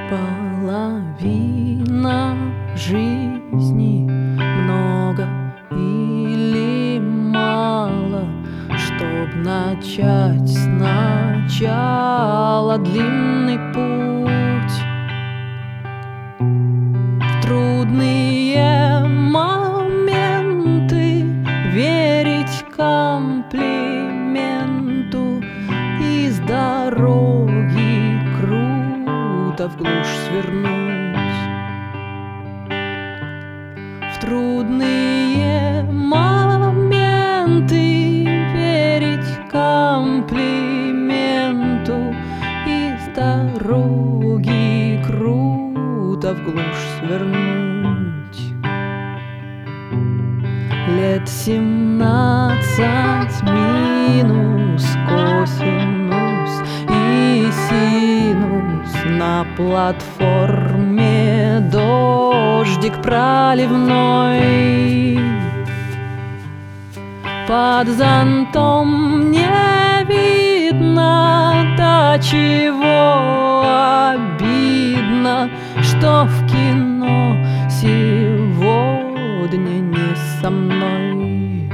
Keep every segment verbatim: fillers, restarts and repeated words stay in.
Половина жизни, много или мало, чтоб начать сначала длинный путь. В трудные моменты верить комплименту, из дороги круто в глушь свернуть. В трудные моменты верить комплименту, из дороги круто в глушь свернуть. Лет семнадцать минус косинус и синус, на платформе дождик проливной. Под зонтом не видно, до чего обидно, что в кино сегодня не со мной.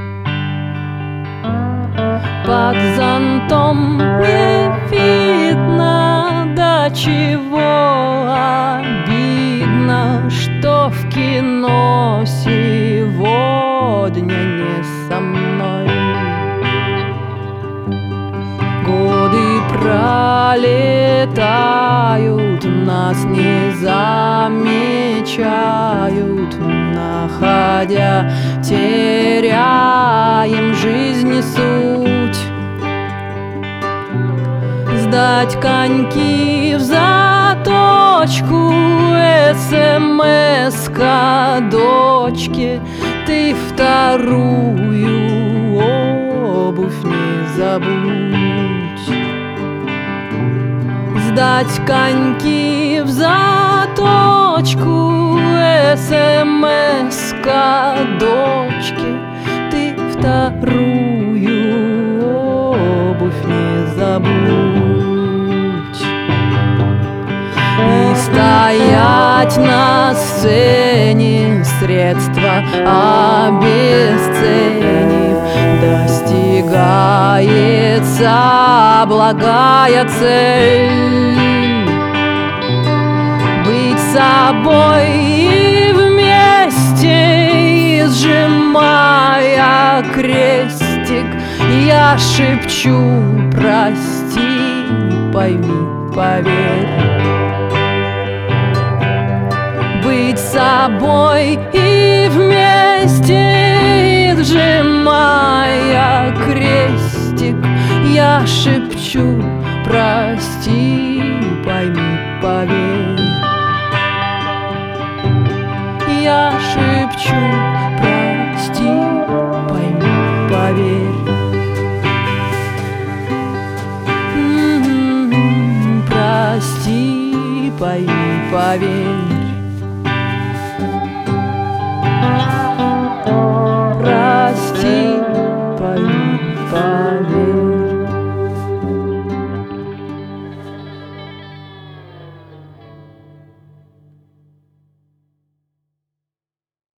Под зонтом не видно, до чего обидно, что в кино сегодня не со мной. Годы пролетают, нас не замечают, находя, теряем жизни суть. Сдать коньки в заточку, смс-ка дочке, ты вторую обувь не забудь. Сдать коньки в заточку, смс-ка дочке, ты вторую обувь не забудь. И стоять на сцене, средства обесценив, достигается благая цель. Быть собой и вместе, и сжимая крестик, я шепчу: прости, пойми, поверь. Быть собой и вместе, и сжимая крестик, я шепчу: прости, пойми, поверь. Я шепчу: прости, пойми, поверь. М-м-м, прости, пойми, поверь.